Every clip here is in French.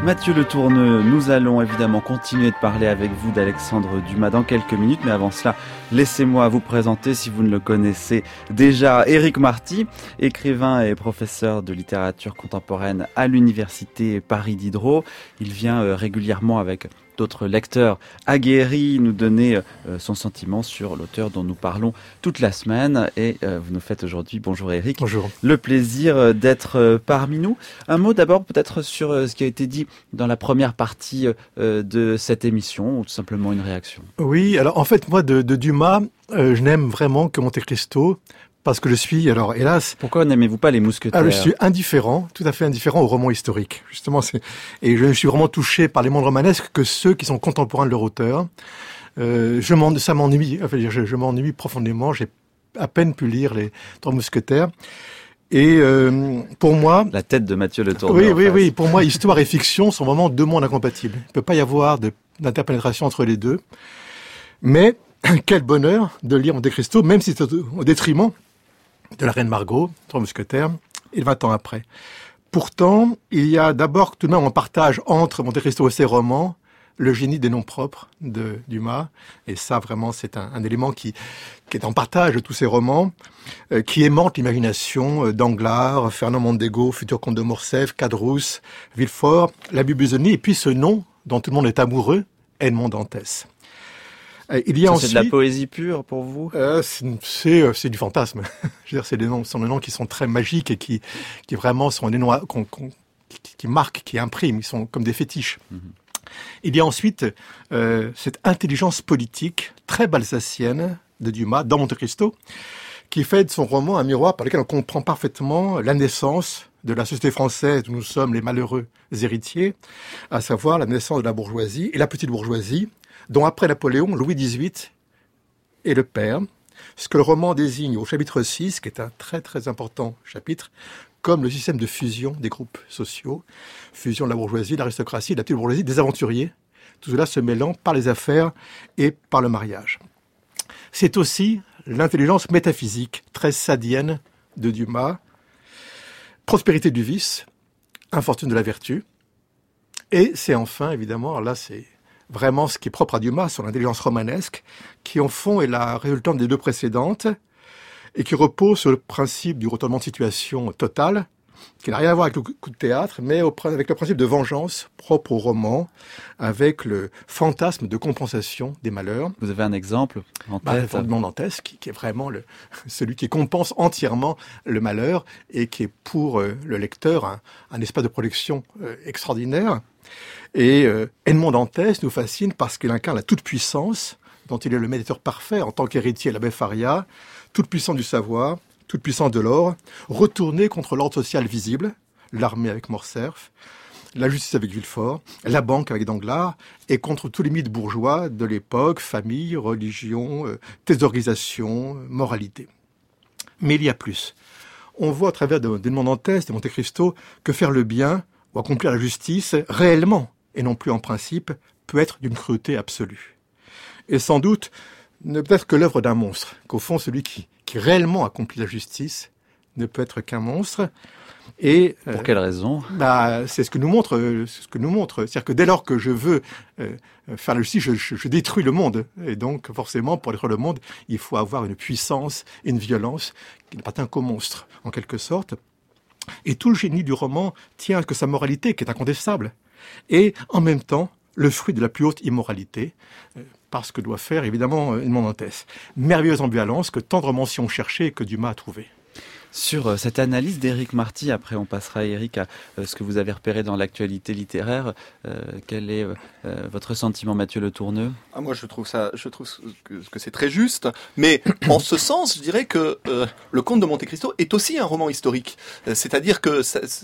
Mathieu Le Tourneux, nous allons évidemment continuer de parler avec vous d'Alexandre Dumas dans quelques minutes, mais avant cela, laissez-moi vous présenter, si vous ne le connaissez déjà, Éric Marty, écrivain et professeur de littérature contemporaine à l'université Paris Diderot. Il vient régulièrement avec d'autres lecteurs aguerris nous donner son sentiment sur l'auteur dont nous parlons toute la semaine. Et vous nous faites aujourd'hui, bonjour Éric, bonjour. Le plaisir d'être parmi nous. Un mot d'abord peut-être sur ce qui a été dit dans la première partie de cette émission, ou tout simplement une réaction. Oui, alors en fait moi de Dumas, je n'aime vraiment que Monte Cristo. Parce que je suis, alors hélas... Pourquoi n'aimez-vous pas les Mousquetaires ? Je suis indifférent, tout à fait indifférent au roman historique. Justement, et je suis vraiment touché par les mondes romanesques que ceux qui sont contemporains de leur auteur. Ça m'ennuie, enfin, je m'ennuie profondément. J'ai à peine pu lire les Trois Mousquetaires. Et pour moi... La tête de Mathieu Le Tourneux. Oui. Pour moi, histoire et fiction sont vraiment deux mondes incompatibles. Il ne peut pas y avoir d'interpénétration entre les deux. Mais quel bonheur de lire Monte Cristo, même si c'est au détriment de la Reine Margot, Trois Mousquetaires, et 20 ans après. Pourtant, il y a d'abord tout de même un partage entre Monte Cristo et ses romans, le génie des noms propres de Dumas, et ça vraiment c'est un élément qui est en partage de tous ces romans, qui aimante l'imagination d'Anglars, Fernand Mondego, futur comte de Morcerf, Caderousse, Villefort, la Busoni, et puis ce nom dont tout le monde est amoureux, Edmond Dantès. Il y a ensuite, c'est de la poésie pure pour vous ? C'est du fantasme. Je veux dire, ce sont des noms qui sont très magiques et qui vraiment sont des noms qui marquent, qui impriment. Ils sont comme des fétiches. Mm-hmm. Il y a ensuite cette intelligence politique très balsacienne de Dumas dans Monte Cristo, qui fait de son roman un miroir par lequel on comprend parfaitement la naissance de la société française où nous sommes les malheureux héritiers, à savoir la naissance de la bourgeoisie et la petite bourgeoisie, dont après Napoléon, Louis XVIII est le père, ce que le roman désigne au chapitre 6, qui est un très très important chapitre, comme le système de fusion des groupes sociaux, fusion de la bourgeoisie, de l'aristocratie, de la petite bourgeoisie, des aventuriers, tout cela se mêlant par les affaires et par le mariage. C'est aussi l'intelligence métaphysique très sadienne de Dumas, prospérité du vice, infortune de la vertu, et c'est enfin, évidemment, alors là c'est vraiment ce qui est propre à Dumas sur l'intelligence romanesque, qui en fond est la résultante des deux précédentes, et qui repose sur le principe du retournement de situation total, qui n'a rien à voir avec le coup de théâtre, mais avec le principe de vengeance propre au roman, avec le fantasme de compensation des malheurs. Vous avez un exemple en tête ? Edmond Dantès, qui est vraiment celui qui compense entièrement le malheur, et qui est pour le lecteur un espace de projection extraordinaire. Et Edmond Dantès nous fascine parce qu'il incarne la toute-puissance dont il est le médiateur parfait en tant qu'héritier de l'abbé Faria, toute-puissance du savoir, toute-puissance de l'ordre, retournée contre l'ordre social visible, l'armée avec Morcerf, la justice avec Villefort, la banque avec Danglars, et contre tous les mythes bourgeois de l'époque, famille, religion, thésaurisation, moralité. Mais il y a plus. On voit à travers d'Edmond Dantès, de Monte Cristo, que faire le bien ou accomplir la justice réellement, et non plus en principe, peut être d'une cruauté absolue. Et sans doute, ne peut être que l'œuvre d'un monstre, qu'au fond, celui qui réellement accomplit la justice ne peut être qu'un monstre. Et pour quelle raison ? C'est ce que nous montre. C'est-à-dire que dès lors que je veux faire la justice, je détruis le monde. Et donc, forcément, pour détruire le monde, il faut avoir une puissance, une violence qui n'appartient qu'au monstre, en quelque sorte. Et tout le génie du roman tient à ce que sa moralité, qui est incontestable, et en même temps le fruit de la plus haute immoralité, parce que doit faire évidemment Edmond Dantès. Merveilleuse ambivalence que tendrement si on cherchait et que Dumas a trouvé. Sur cette analyse d'Éric Marty, après on passera Éric à ce que vous avez repéré dans l'actualité littéraire, quel est votre sentiment, Mathieu Le Tourneux ? Moi je trouve que c'est très juste, mais en ce sens je dirais que le Comte de Monte Cristo est aussi un roman historique, c'est-à-dire que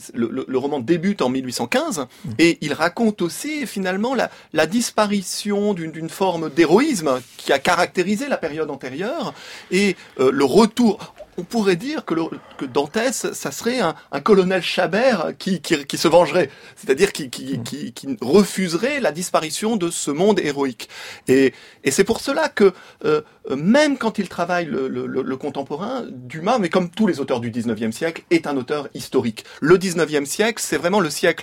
le roman débute en 1815 et il raconte aussi finalement la disparition d'une forme d'héroïsme qui a caractérisé la période antérieure et le retour. on pourrait dire que Dantès, ça serait un colonel Chabert qui se vengerait, c'est-à-dire qui refuserait la disparition de ce monde héroïque. Et c'est pour cela que même quand il travaille le contemporain, Dumas, mais comme tous les auteurs du 19e siècle, est un auteur historique. Le 19e siècle, c'est vraiment le siècle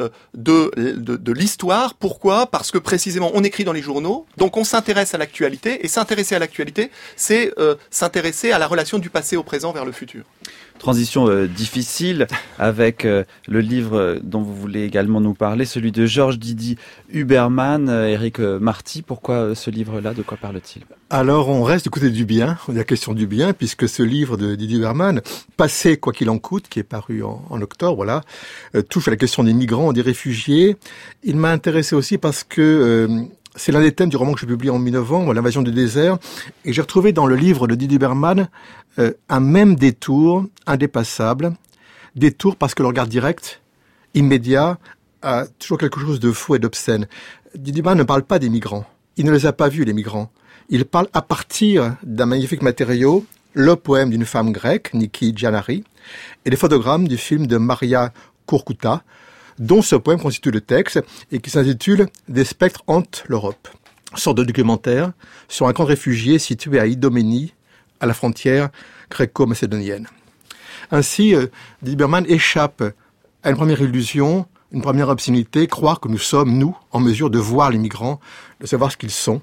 de l'histoire. Pourquoi ? Parce que précisément, on écrit dans les journaux, donc on s'intéresse à l'actualité, et s'intéresser à l'actualité, c'est s'intéresser à la relation du passé au présent vers le futur. Transition difficile avec le livre dont vous voulez également nous parler, celui de Georges Didier Huberman, Éric Marty. Pourquoi ce livre-là ? De quoi parle-t-il ? Alors, on reste du côté du bien, la question du bien, puisque ce livre de Didier Huberman, Passé quoi qu'il en coûte, qui est paru en octobre, là, touche à la question des migrants, des réfugiés. Il m'a intéressé aussi parce que c'est l'un des thèmes du roman que j'ai publié en mi-novembre, L'invasion du désert, et j'ai retrouvé dans le livre de Didier Huberman un même détour indépassable, détour parce que le regard direct, immédiat, a toujours quelque chose de faux et d'obscène. Didier Huberman ne parle pas des migrants, il ne les a pas vus les migrants, il parle à partir d'un magnifique matériau, le poème d'une femme grecque, Niki Giannari, et les photogrammes du film de Maria Kurkuta, dont ce poème constitue le texte et qui s'intitule « Des spectres hantent l'Europe », sorte de documentaire sur un camp de réfugiés situé à Idoménie, à la frontière gréco-macédonienne. Ainsi, Didier Huberman échappe à une première illusion, une première obscénité, croire que nous sommes, nous, en mesure de voir les migrants, de savoir ce qu'ils sont.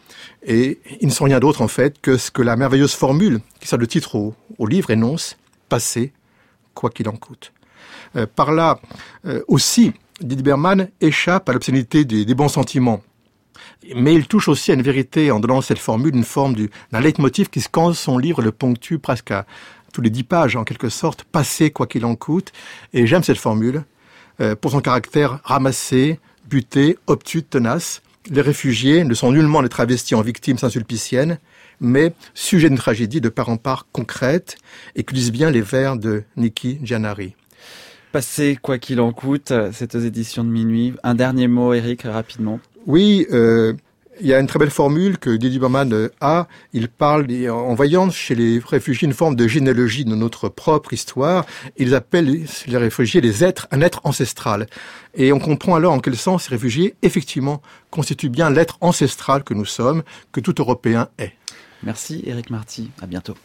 Et ils ne sont rien d'autre, en fait, que ce que la merveilleuse formule qui sert de titre au livre énonce, « Passer, quoi qu'il en coûte ». Par là aussi, Didier Huberman échappe à l'obscénité des bons sentiments. Mais il touche aussi à une vérité en donnant cette formule, une forme d'un leitmotiv qui scande son livre, le ponctue presque à tous les 10 pages, en quelque sorte, passer quoi qu'il en coûte. Et j'aime cette formule, pour son caractère ramassé, buté, obtus, tenace. Les réfugiés ne sont nullement des travestis en victimes saint-sulpiciennes, mais sujets d'une tragédie de part en part concrète, et que disent bien les vers de Niki Giannari. Passer quoi qu'il en coûte, c'est aux éditions de Minuit. Un dernier mot, Éric, rapidement. Oui, il y a une très belle formule que Didier Huberman a. Il parle, en voyant chez les réfugiés une forme de généalogie de notre propre histoire. Ils appellent les réfugiés un être ancestral. Et on comprend alors en quel sens ces réfugiés, effectivement, constituent bien l'être ancestral que nous sommes, que tout Européen est. Merci Éric Marty, à bientôt.